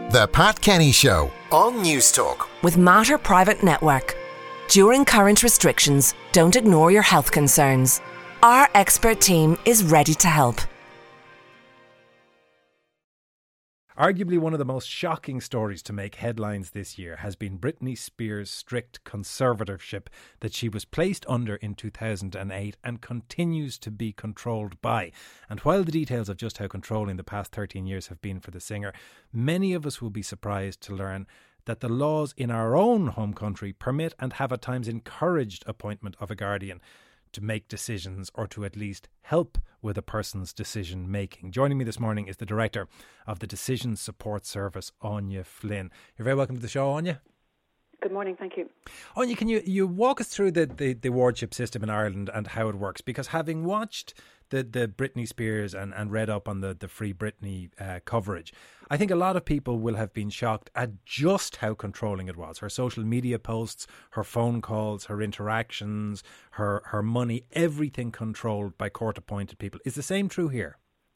The Pat Kenny Show on News Talk. With Mater Private Network. During current restrictions, don't ignore your health concerns. Our expert team is ready to help. Arguably one of the most shocking stories to make headlines this year has been Britney Spears' strict conservatorship that she was placed under in 2008 and continues to be controlled by. And while the details of just how controlling the past 13 years have been for the singer, many of us will be surprised to learn that the laws in our own home country permit and have at times encouraged appointment of a guardian to make decisions or to at least help with a person's decision making. Joining me this morning is the Director of the Decision Support Service, Anya Flynn. You're very welcome to the show, Anya. Good morning, thank you. Anya, can you walk us through the wardship system in Ireland and how it works? Because having watched the Britney Spears and read up on the Free Britney coverage, I think a lot of people will have been shocked at just how controlling it was. Her social media posts, her phone calls, her interactions, her money, everything controlled by court-appointed people. Is the same true here?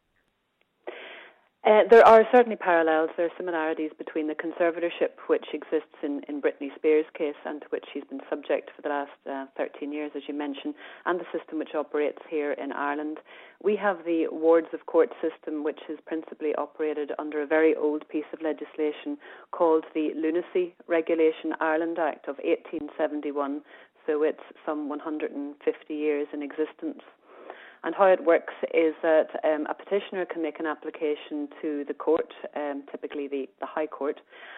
There are certainly parallels. There are similarities between the conservatorship which exists in Britney Spears' case and to which she's been subject for the last 13 years, as you mentioned, and the system which operates here in Ireland. We have the wards of court system, which is principally operated under a very old piece of legislation called the Lunacy Regulation Ireland Act of 1871, so it's some 150 years in existence. And how it works is that a petitioner can make an application to the court, typically the High Court,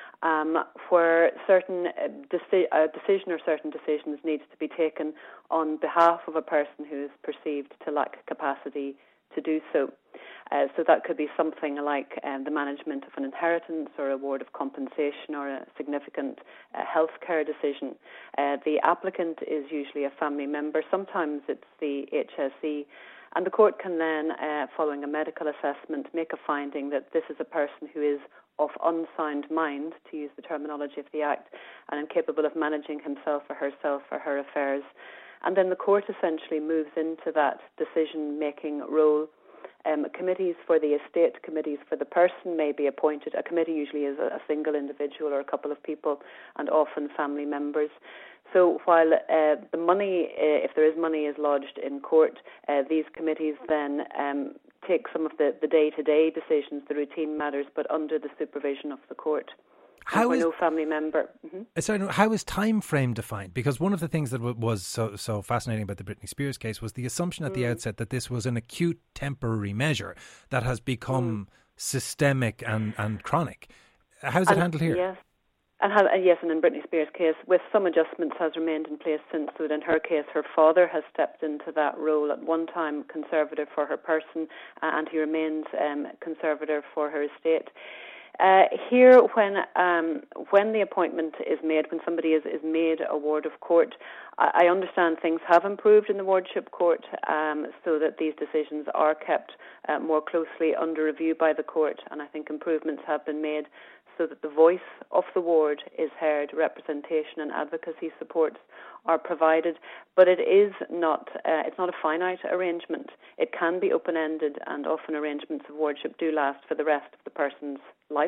where certain decision or certain decisions needs to be taken on behalf of a person who is perceived to lack capacity to do so. So that could be something like the management of an inheritance or award of compensation or a significant healthcare decision. The applicant is usually a family member. Sometimes it's the HSE. And the court can then, following a medical assessment, make a finding that this is a person who is of unsound mind, to use the terminology of the Act, and incapable of managing himself or herself or her affairs. And then the court essentially moves into that decision-making role. Committees for the estate, committees for the person may be appointed. A committee usually is a single individual or a couple of people, and often family members. So while the money, if there is money, is lodged in court, these committees then take some of the day-to-day decisions, the routine matters, but under the supervision of the court. How is no family member? Mm-hmm. Sorry, how is time frame defined? Because one of the things that was so fascinating about the Britney Spears case was the assumption at the outset that this was an acute temporary measure that has become systemic and chronic. How's it handled here? Yes. And in Britney Spears' case, with some adjustments, has remained in place since. So in her case, her father has stepped into that role at one time, conservator for her person, and he remains conservator for her estate. Here, when the appointment is made, when somebody is made a ward of court, I understand things have improved in the wardship court, so that these decisions are kept more closely under review by the court, and I think improvements have been made so that the voice of the ward is heard, representation and advocacy supports are provided, but it is not. It's not a finite arrangement. It can be open-ended, and often arrangements of wardship do last for the rest of the person's life.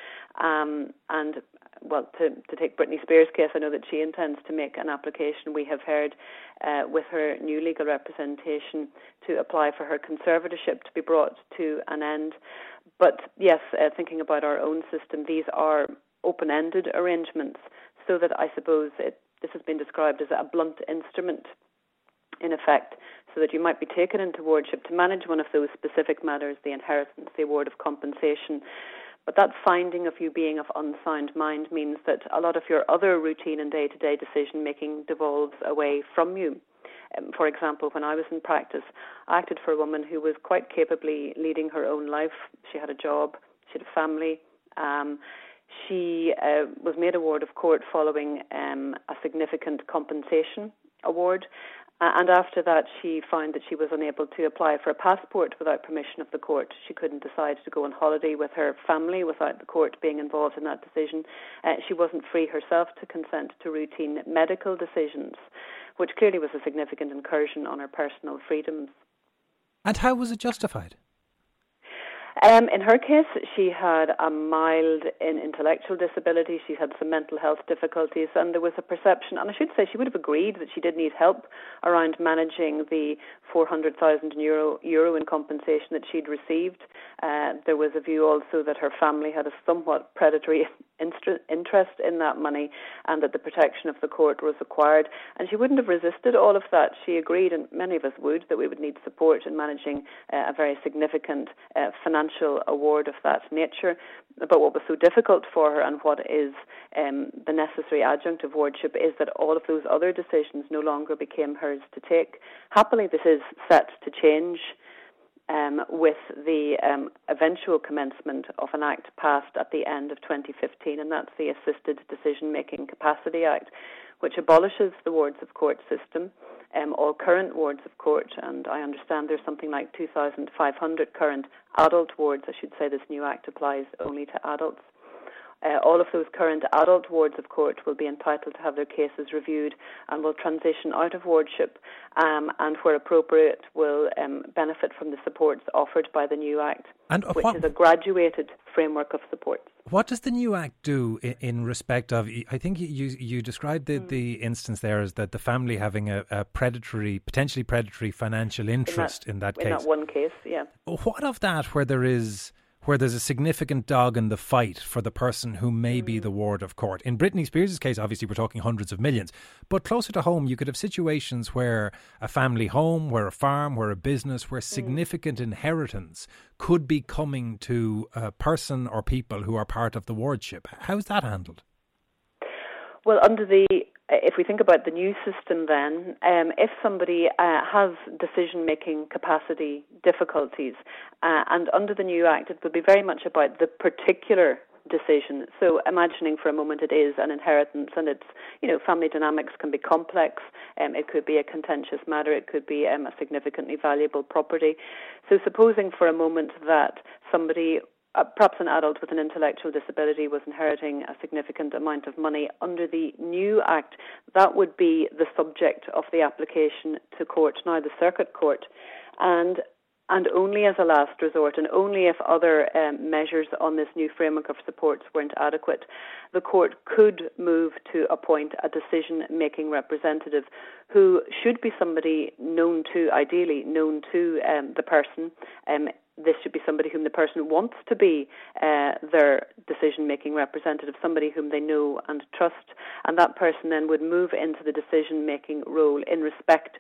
And well, to take Britney Spears' case, I know that she intends to make an application. We have heard with her new legal representation to apply for her conservatorship to be brought to an end. But yes, thinking about our own system, these are open-ended arrangements, so that I suppose this has been described as a blunt instrument, in effect, so that you might be taken into wardship to manage one of those specific matters, the inheritance, the award of compensation. But that finding of you being of unsound mind means that a lot of your other routine and day-to-day decision-making devolves away from you. For example, when I was in practice, I acted for a woman who was quite capably leading her own life. She had a job, she had a family. She was made a ward of court following a significant compensation award. And after that, she found that she was unable to apply for a passport without permission of the court. She couldn't decide to go on holiday with her family without the court being involved in that decision. She wasn't free herself to consent to routine medical decisions, which clearly was a significant incursion on her personal freedoms. And how was it justified? In her case, she had a mild intellectual disability. She had some mental health difficulties, and there was a perception, and I should say she would have agreed that she did need help around managing the €400,000 in compensation that she'd received. There was a view also that her family had a somewhat predatory interest in that money, and that the protection of the court was required. And she wouldn't have resisted all of that. She agreed, and many of us would, that we would need support in managing a very significant financial award of that nature. But what was so difficult for her, and what is the necessary adjunct of wardship, is that all of those other decisions no longer became hers to take. Happily, this is set to change with the eventual commencement of an act passed at the end of 2015, and that's the Assisted Decision-Making Capacity Act, which abolishes the wards of court system, all current wards of court, and I understand there's something like 2,500 current adult wards. I should say this new act applies only to adults. All of those current adult wards of court will be entitled to have their cases reviewed and will transition out of wardship, and where appropriate will benefit from the supports offered by the new Act, which is a graduated framework of supports. What does the new Act do in respect of, I think you described the instance there as that the family having a potentially predatory financial interest in that case? In that one case, yeah. What of that where there's a significant dog in the fight for the person who may be the ward of court? In Britney Spears' case, obviously we're talking hundreds of millions, but closer to home you could have situations where a family home, where a farm, where a business, where significant inheritance could be coming to a person or people who are part of the wardship. How's that handled? Well, if we think about the new system then, if somebody has decision-making capacity difficulties, and under the new Act, it would be very much about the particular decision. So imagining for a moment it is an inheritance, and it's, family dynamics can be complex. It could be a contentious matter. It could be a significantly valuable property. So supposing for a moment that somebody, perhaps an adult with an intellectual disability, was inheriting a significant amount of money, under the new Act, that would be the subject of the application to court, now the Circuit Court, and only as a last resort, and only if other measures on this new framework of supports weren't adequate, the court could move to appoint a decision-making representative who should be somebody ideally known to the person. This should be somebody whom the person wants to be their decision-making representative, somebody whom they know and trust, and that person then would move into the decision-making role in respect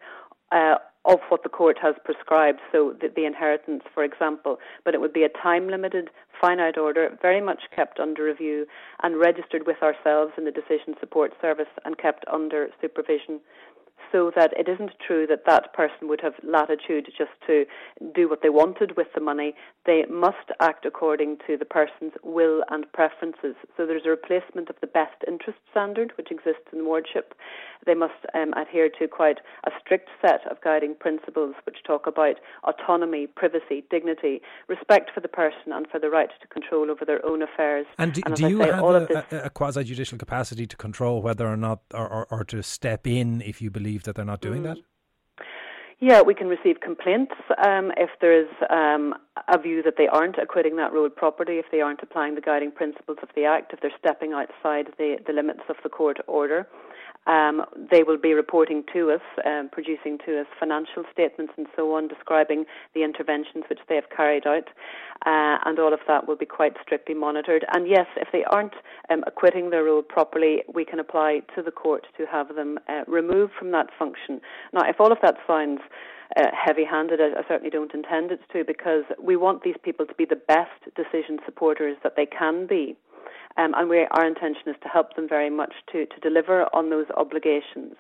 of what the court has prescribed, so the inheritance, for example, but it would be a time-limited, finite order, very much kept under review and registered with ourselves in the Decision Support Service and kept under supervision, so that it isn't true that that person would have latitude just to do what they wanted with the money. They must act according to the person's will and preferences. So there's a replacement of the best interest standard, which exists in wardship. They must adhere to quite a strict set of guiding principles which talk about autonomy, privacy, dignity, respect for the person and for the right to control over their own affairs. And do you have a quasi-judicial capacity to control whether or not, or to step in if you believe that they're not doing that? Yeah, we can receive complaints if there is a view that they aren't acquitting that role properly, if they aren't applying the guiding principles of the Act, if they're stepping outside the limits of the court order. They will be reporting to us, producing to us financial statements and so on, describing the interventions which they have carried out, and all of that will be quite strictly monitored. And yes, if they aren't acquitting their role properly, we can apply to the court to have them removed from that function. Now, if all of that sounds heavy-handed, I certainly don't intend it to, because we want these people to be the best decision supporters that they can be. And our intention is to help them very much to deliver on those obligations.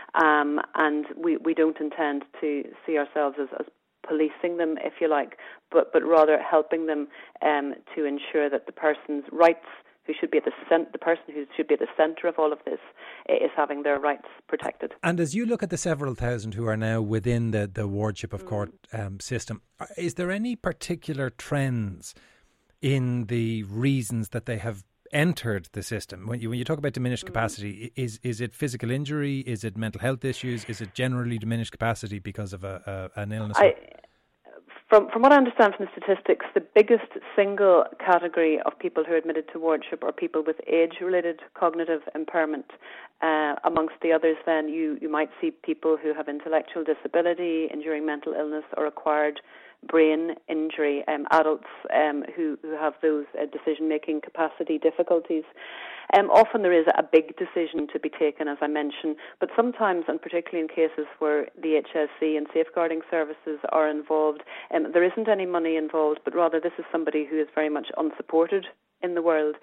And we don't intend to see ourselves as policing them, if you like, but rather helping them to ensure that the person's rights, the person who should be at the centre of all of this, is having their rights protected. And as you look at the several thousand who are now within the wardship of court system, is there any particular trends in the reasons that they have entered the system? When you talk about diminished capacity, is it physical injury? Is it mental health issues? Is it generally diminished capacity because of an illness? From what I understand from the statistics, the biggest single category of people who are admitted to wardship are people with age-related cognitive impairment. Amongst the others, then, you might see people who have intellectual disability, enduring mental illness, or acquired brain injury, adults who have those decision-making capacity difficulties. Often there is a big decision to be taken, as I mentioned, but sometimes, and particularly in cases where the HSE and safeguarding services are involved, there isn't any money involved, but rather this is somebody who is very much unsupported in the world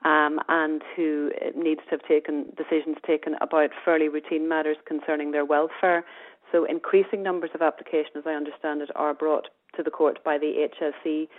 and who needs to have decisions taken about fairly routine matters concerning their welfare. So increasing numbers of applications, as I understand it, are brought to the court by the HSE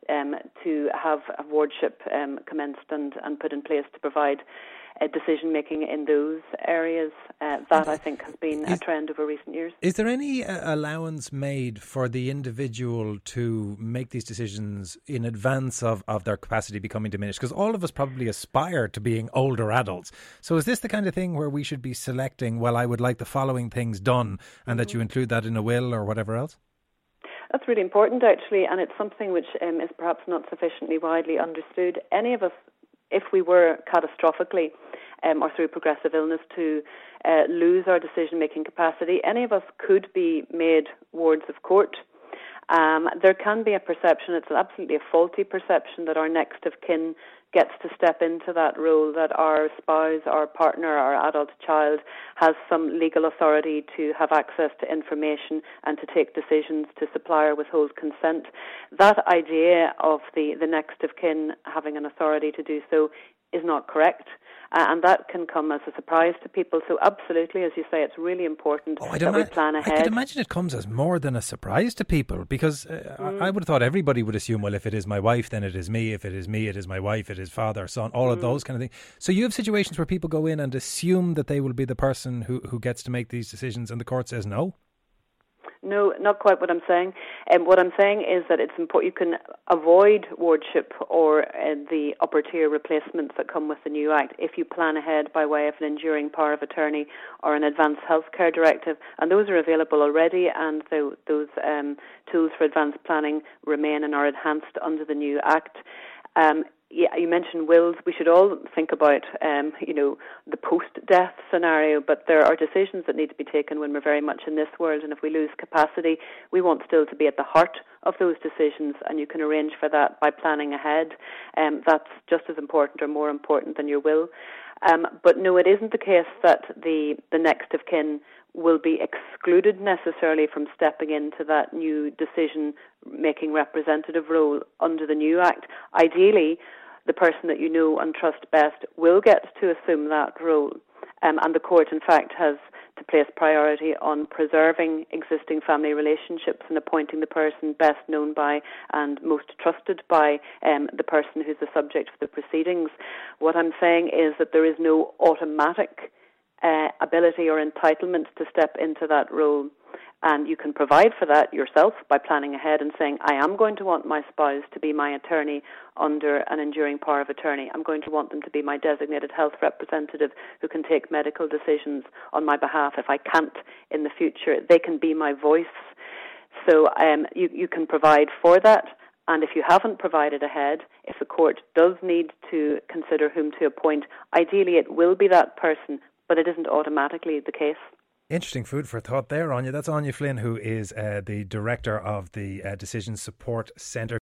to have a wardship commenced and put in place to provide decision-making in those areas. That, I think, has been a trend over recent years. Is there any allowance made for the individual to make these decisions in advance of their capacity becoming diminished? Because all of us probably aspire to being older adults. So is this the kind of thing where we should be selecting, well, I would like the following things done, and that you include that in a will or whatever else? That's really important, actually, and it's something which is perhaps not sufficiently widely understood. Any of us, if we were catastrophically or through progressive illness to lose our decision-making capacity, any of us could be made wards of court. There can be a perception, it's absolutely a faulty perception, that our next of kin gets to step into that role, that our spouse, our partner, our adult child has some legal authority to have access to information and to take decisions to supply or withhold consent. That idea of the next of kin having an authority to do so is not correct. And that can come as a surprise to people. So absolutely, as you say, it's really important that we plan ahead. I could imagine it comes as more than a surprise to people, because I would have thought everybody would assume, well, if it is my wife, then it is me. If it is me, it is my wife, it is father, son, all of those kind of things. So you have situations where people go in and assume that they will be the person who gets to make these decisions, and the court says no? No, not quite what I'm saying. What I'm saying is that it's important. You can avoid wardship or the upper tier replacements that come with the new Act if you plan ahead by way of an enduring power of attorney or an advanced healthcare directive, and those are available already, and those tools for advanced planning remain and are enhanced under the new Act. Yeah, you mentioned wills. We should all think about, the post-death scenario, but there are decisions that need to be taken when we're very much in this world, and if we lose capacity, we want still to be at the heart of those decisions, and you can arrange for that by planning ahead. That's just as important or more important than your will. But no, it isn't the case that the next of kin will be excluded necessarily from stepping into that new decision-making representative role under the new Act. Ideally, the person that you know and trust best will get to assume that role. And the court, in fact, has to place priority on preserving existing family relationships and appointing the person best known by and most trusted by the person who's the subject of the proceedings. What I'm saying is that there is no automatic ability or entitlement to step into that role. And you can provide for that yourself by planning ahead and saying, I am going to want my spouse to be my attorney under an enduring power of attorney. I'm going to want them to be my designated health representative who can take medical decisions on my behalf. If I can't in the future, they can be my voice. So you can provide for that. And if you haven't provided ahead, if the court does need to consider whom to appoint, ideally it will be that person, but it isn't automatically the case. Interesting food for thought there, Anya. That's Anya Flynn, who is the director of the Decision Support Centre.